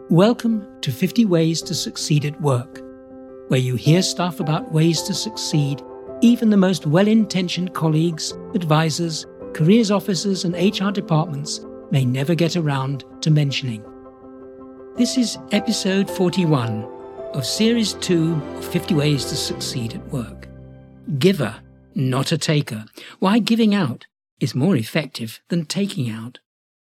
Welcome to 50 Ways to Succeed at Work, where you hear stuff about ways to succeed even the most well-intentioned colleagues, advisors, careers officers and HR departments may never get around to mentioning. This is episode 41 of series 2 of 50 Ways to Succeed at Work. Giver, not a taker. Why giving out is more effective than taking out.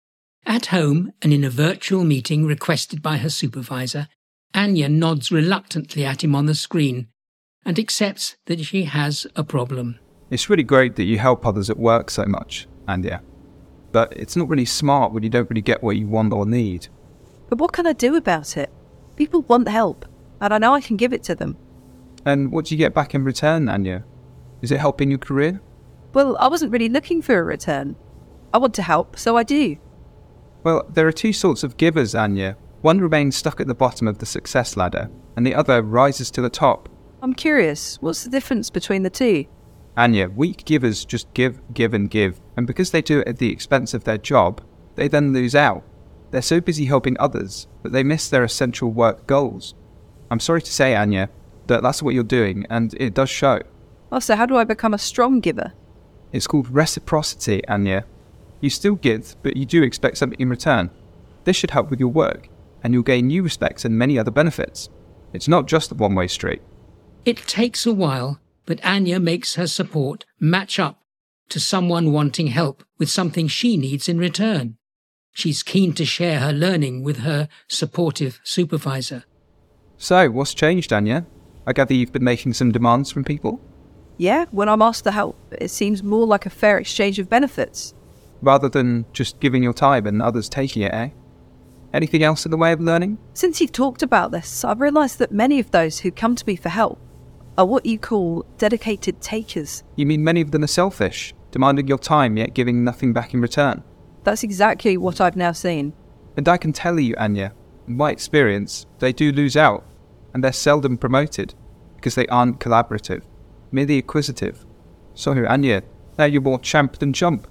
At home and in a virtual meeting requested by her supervisor, Anya nods reluctantly at him on the screen and accepts that she has a problem. It's really great that you help others at work so much, Anya. But it's not really smart when you don't really get what you want or need. But what can I do about it? People want help, and I know I can give it to them. And what do you get back in return, Anya? Is it helping your career? Well, I wasn't really looking for a return. I want to help, so I do. Well, there are two sorts of givers, Anya. One remains stuck at the bottom of the success ladder, and the other rises to the top. I'm curious, what's the difference between the two? Anya, weak givers just give, and give, and because they do it at the expense of their job, they then lose out. They're so busy helping others that they miss their essential work goals. I'm sorry to say, Anya, that that's what you're doing, and it does show. Oh, so how do I become a strong giver? It's called reciprocity, Anya. You still give, but you do expect something in return. This should help with your work, and you'll gain new respects and many other benefits. It's not just a one-way street. It takes a while, but Anya makes her support match up to someone wanting help with something she needs in return. She's keen to share her learning with her supportive supervisor. So, what's changed, Anya? I gather you've been making some demands from people? Yeah, when I'm asked to help, it seems more like a fair exchange of benefits. Rather than just giving your time and others taking it, eh? Anything else in the way of learning? Since you've talked about this, I've realised that many of those who come to me for help are what you call dedicated takers. You mean many of them are selfish, demanding your time yet giving nothing back in return? That's exactly what I've now seen. And I can tell you, Anya, in my experience, they do lose out, and they're seldom promoted, because they aren't collaborative, merely acquisitive. So, Anya, now you're more champ than chump.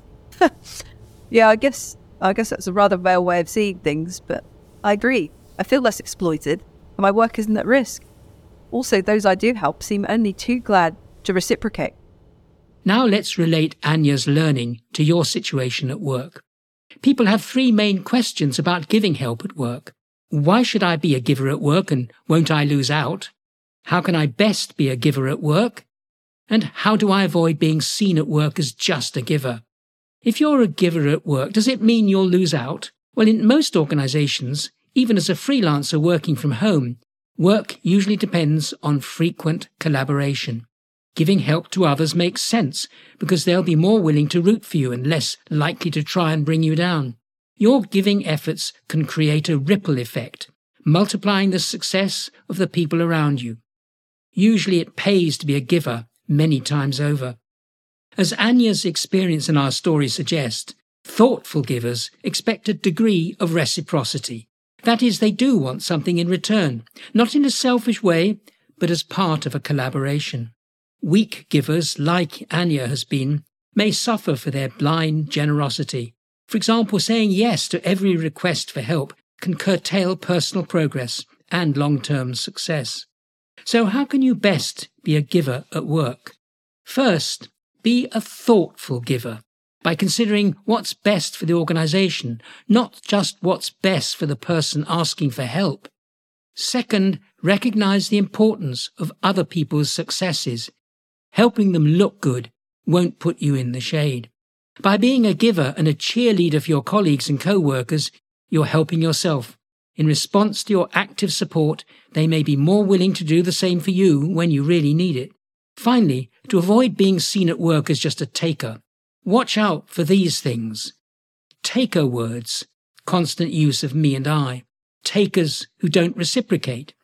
Yeah, I guess that's a rather veiled way of seeing things, but I agree. I feel less exploited, and my work isn't at risk. Also, those I do help seem only too glad to reciprocate. Now let's relate Anya's learning to your situation at work. People have three main questions about giving help at work. Why should I be a giver at work and won't I lose out? How can I best be a giver at work? And how do I avoid being seen at work as just a giver? If you're a giver at work, does it mean you'll lose out? Well, in most organisations, even as a freelancer working from home, work usually depends on frequent collaboration. Giving help to others makes sense because they'll be more willing to root for you and less likely to try and bring you down. Your giving efforts can create a ripple effect, multiplying the success of the people around you. Usually it pays to be a giver many times over. As Anya's experience in our story suggests, thoughtful givers expect a degree of reciprocity. That is, they do want something in return, not in a selfish way, but as part of a collaboration. Weak givers, like Anya has been, may suffer for their blind generosity. For example, saying yes to every request for help can curtail personal progress and long-term success. So how can you best be a giver at work? First, be a thoughtful giver by considering what's best for the organisation, not just what's best for the person asking for help. Second, recognise the importance of other people's successes. Helping them look good won't put you in the shade. By being a giver and a cheerleader for your colleagues and co-workers, you're helping yourself. In response to your active support, they may be more willing to do the same for you when you really need it. Finally, to avoid being seen at work as just a taker, watch out for these things. Taker words, constant use of me and I. Takers who don't reciprocate.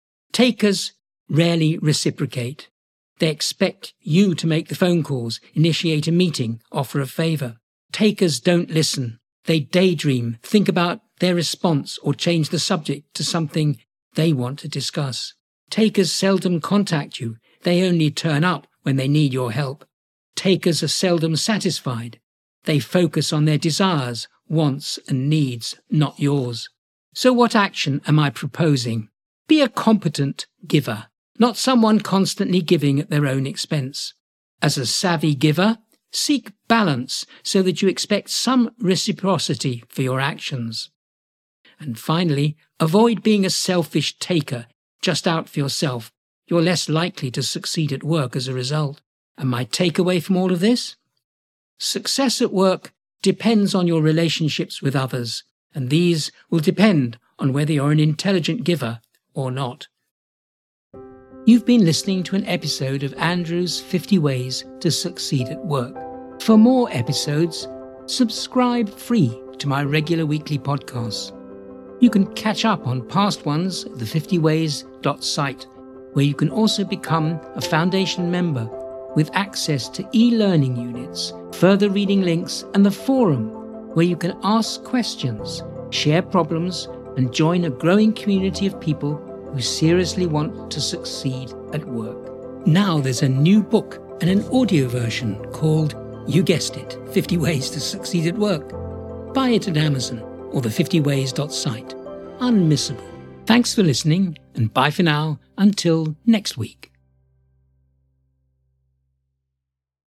Takers rarely reciprocate. They expect you to make the phone calls, initiate a meeting, offer a favour. Takers don't listen. They daydream, think about their response or change the subject to something they want to discuss. Takers seldom contact you. They only turn up when they need your help. Takers are seldom satisfied. They focus on their desires, wants and needs, not yours. So what action am I proposing? Be a competent giver, not someone constantly giving at their own expense. As a savvy giver, seek balance so that you expect some reciprocity for your actions. And finally, avoid being a selfish taker, just out for yourself. You're less likely to succeed at work as a result. And my takeaway from all of this? Success at work depends on your relationships with others, and these will depend on whether you're an intelligent giver or not. You've been listening to an episode of Andrew's 50 Ways to Succeed at Work. For more episodes, subscribe free to my regular weekly podcasts. You can catch up on past ones at the 50ways.site, where you can also become a Foundation member with access to e-learning units, further reading links, and the forum, where you can ask questions, share problems, and join a growing community of people who seriously want to succeed at work. Now there's a new book and an audio version called, you guessed it, 50 Ways to Succeed at Work. Buy it at Amazon or the 50ways.site. Unmissable. Thanks for listening, and bye for now until next week.